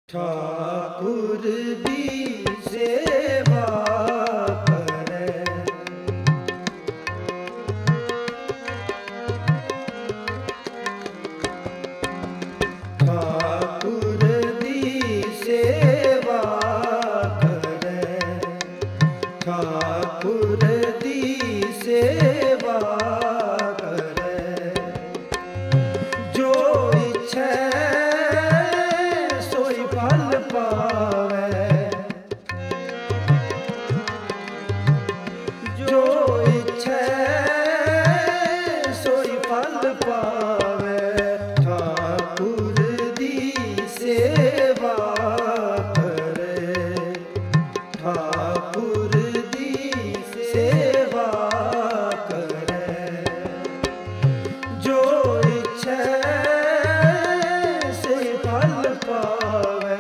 ਠਾਕੁਰ ਦੀ ਸੇਵਾ ਕਰੇ, ਠਾਕੁਰ ਦੀ ਸੇਵਾ ਕਰੇ, ਠਾਕੁਰ ਦੀ ਸੇਵਾ ਕਰੇ, ਜੋ ਇੱਛੈ ਫਲ ਪਾਵੇ, ਜੋ ਇੱਛੈ ਸੋਈ ਫਲ ਪਾਵੇ, ਠਾਕੁਰ ਦੀ ਸੇਵਾ ਕਰੇ, ਠਾਕੁਰ ਦੀ ਸੇਵਾ ਕਰੇ, ਜੋ ਇੱਛੈ ਸੋਈ ਫਲ ਪਾਵੇ,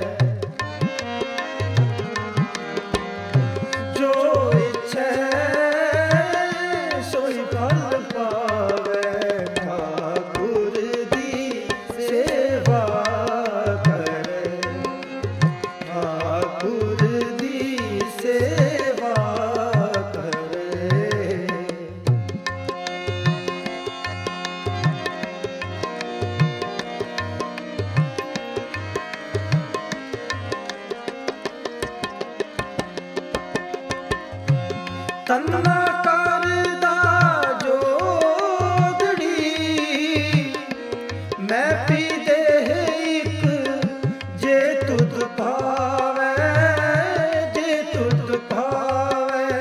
ਤੰਨਾ ਕਰਦਾ ਜੋਗੜੀ, ਮੈਂ ਪੀਦੇ ਇੱਕ ਜੇ ਤੁਧ ਭਾਵੇ, ਜੇ ਤੁਧ ਭਾਵੇ,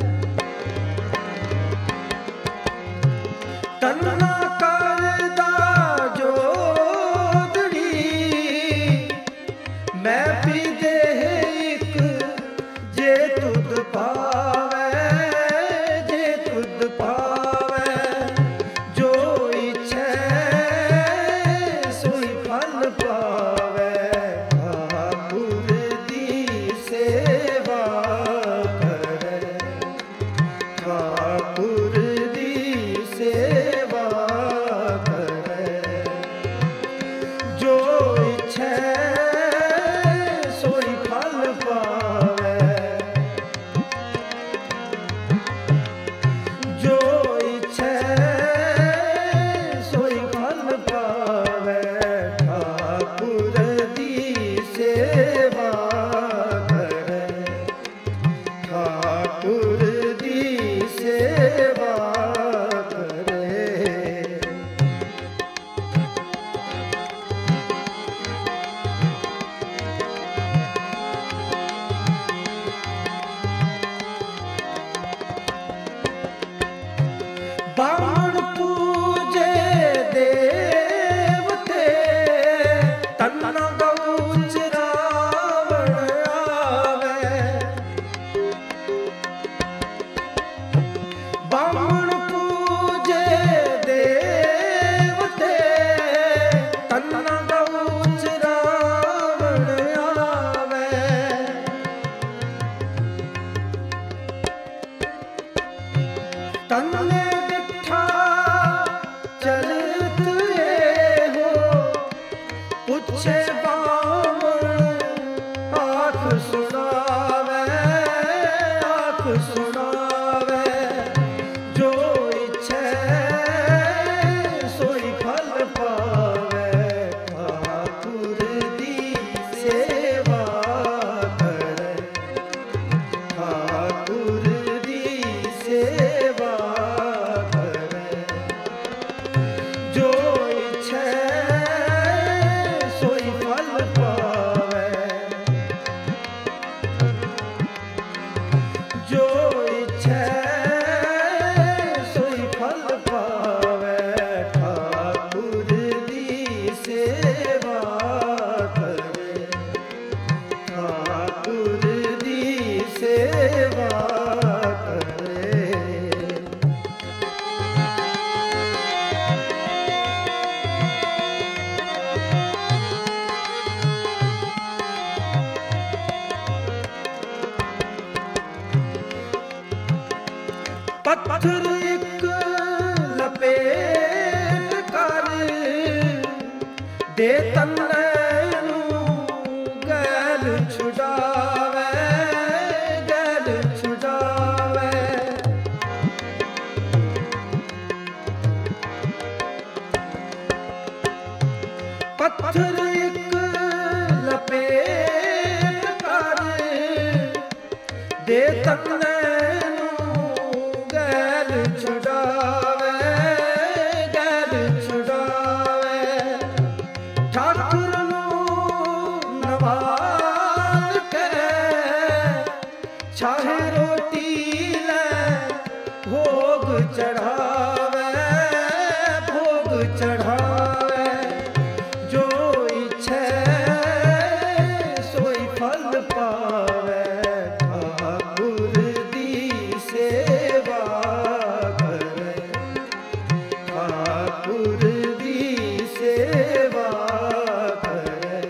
ਤੰਨਾ ਕਰਦਾ ਜੋਗੜੀ, ਮੈਂ ਪੀਦੇ ਇੱਕ ਜੇ ਤੁਧ ਭਾਵੇ, ਬਾਣ ਪੂਜੇ ਦੇਵਤੇ, ਤੰਨਾ ਗਊ ਚਰਾਵਣ ਆਵੇ, ਬਾਣ ਪੂਜੇ ਦੇਵਤੇ, ਤੰਨਾ ਗਊ ਚਰਾਵਣ ਆਵੇ, ਤੰਨੇ ਚਲਤ ਇਹੋ ਪੁੱਛੇ ਬਾਵਣ, ਆਖ ਸੁਣਾਵੇ, ਆਖ ਸੁਣਾਵੇ, ਜੋ ਇੱਛੈ ਸੋਈ ਫਲ ਪਾਵੇ, ਠਾਕੁਰ ਦੀ ਸੇਵਾ ਕਰੇ, ਠਾਕੁਰ ਦੀ ਸੇਵਾ ਪੱਥਰ ਇੱਕ ਲਪੇਟ ਕਰ ਦੇ ਤੰਨੇ ਨੂੰ ਤੰਨੇ ਨੂੰ ਗੈਲ ਛੁਡਾਵੇ, ਗੈਲ ਛੁਡਾਵੇ। ਠਾਕੁਰ ਨੂੰ ਨਵਾਜ਼ ਕੇ ਛਾਹੇ ਰੋਟੀ ਲੈ ਭੋਗ ਚੜਾਵੇ, ਭੋਗ ਚੜਾਵੇ। ਜੋ ਇੱਛੈ ਸੋਈ ਫਲ ਪਾਵੇ, ਠਾਕੁਰ ਦੀ ਸੇਵਾ ਕਰੇ, ਠਾਕੁਰ ਦੀ ਸੇਵਾ ਕਰੇ।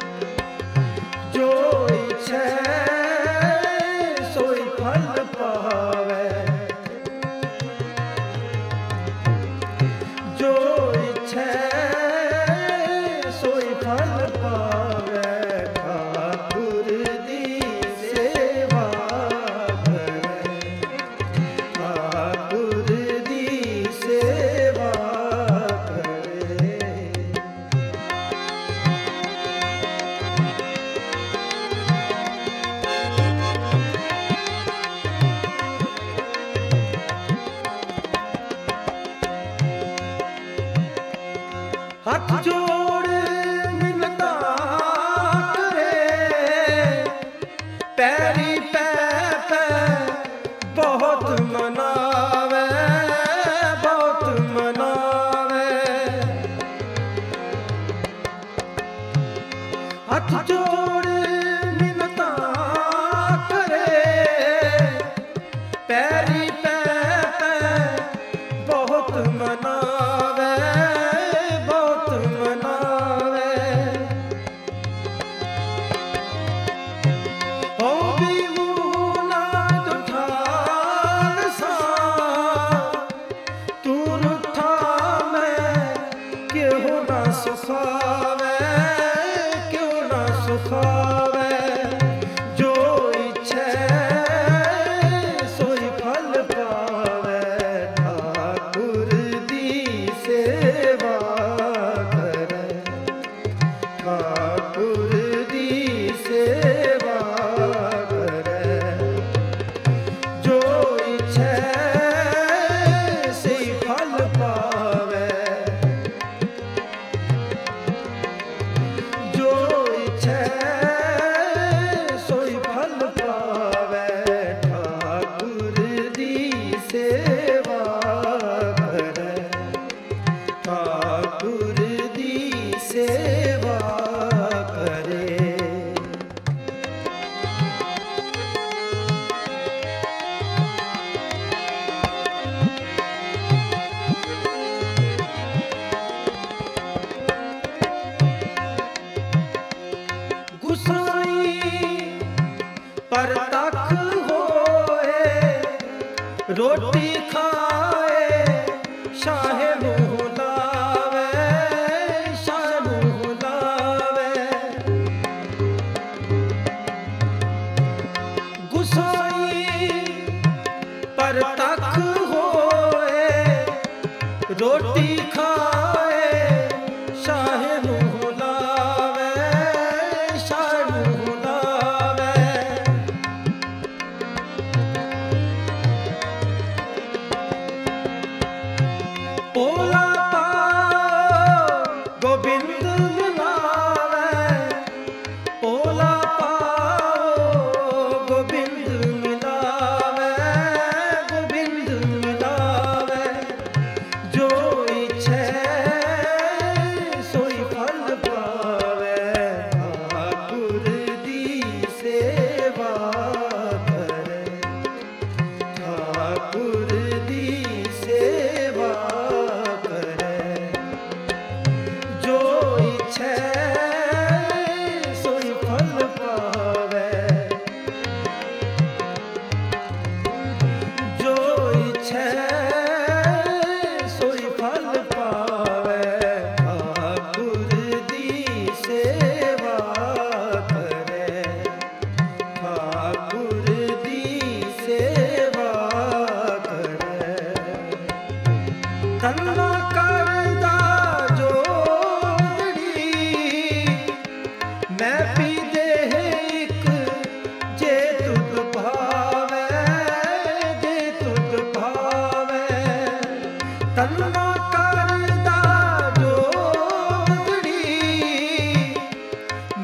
ਜੋ ਇੱਛੈ ਸੋਈ ਫਲ ਪਾਵੇ, ਜੋ ਇੱਛੈ ਸੋਈ ਫਲ ਪਾਵੇ। ਠਾਕੁਰ ਦੀ ਸੇਵਾ ਕਰੇ, ਠਾਕੁਰ ਦੀ ਸੇਵਾ ਕਰੇ। ਹੱਥ ਜੋੜ ਮਿੰਨਤਾਂ ਕਰੇ, ਪੈਰੀ ਪੈ ਪੈ ਬਹੁਤ ਮਨਾਵੇ, ਬਹੁਤ ਮਨਾਵੇ। ਹੱਥ ਜੋੜ ਮਿੰਨਤਾਂ ਕਰੇ, ਪੈਰੀ ਪੈ ਪੈ ਬਹੁਤ ਮਨਾਵੇ, ਬਹੁਤ ਮਨਾਵੇ। ਹੋ ਵੀ ਮੂੰਹ ਨਾ ਜੁਠਾਨ ਸਾਂ, ਤੂੰ ਰੁੱਠਾ ਮੈਂ ਕਿਉਂ ਨਾ ਸੁਖਾਵੇ, ਕਿਉਂ ਨਾ ਸੁਖਾਵੇ। ਜੋ ਇੱਛੈ ਸੋਈ ਫਲ ਪਾਵੇ, ਠਾਕੁਰ ਦੀ ਸੇਵਾ ਕਰੇ, ਠਾਕੁਰ ਦੀ ਸੇਵਾ ਕਰੇ। ਜੋ ਇੱਛੈ ਸੋਈ ਫਲ ਪਾਵੇ, ਜੋ ਇੱਛੈ ਸੋਈ ਫਲ ਪਾਵੇ। ਠਾਕੁਰ ਦੀ ਸੇਵਾ ਕਰੇ, ਠਾਕੁਰ ਦੀ ਸੇਵਾ ਕਰੇ। ਗੁਸਾਈ ਪਰਤਖ ਹੋਏ, ਰੋਟੀ ਖਾਏ ਸ਼ਾਹੇ ਮੂੰਹ ਲਾਵੇ, ਸ਼ਾਹ ਮੂੰਹ ਲਾਵੇ। ਗੁਸਾਈ ਪਰਤਖ ਹੋਏ, ਰੋਟੀ ਖਾਏ ਸ਼ਾਹੇ ਮੂੰਹ ਲਾਵੇ, ਸ਼ਾਹ ਮੂੰਹ ਲਾਵੇ। ਭੋਲਾ ਪਾਓ ਗੋਬਿੰਦ ਮਿਲਾਵੇ, ਭੋਲਾ ਪਾਓ ਗੋਬਿੰਦ ਮਿਲਾਵੇ, ਗੋਬਿੰਦ ਮਿਲਾਵੇ। ਜੋ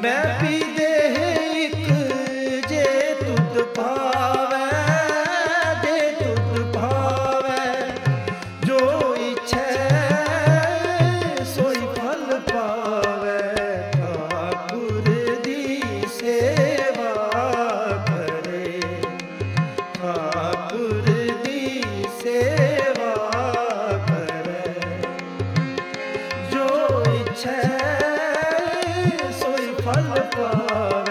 मैं भी देह एक जे तुत भावै, जे तुत भावै, जो इच्छै सोई फल पावै। ठाकुर दी सेवा करे, ठाकुर दी सेवा करे, जो इच्छै सोई फल पावै।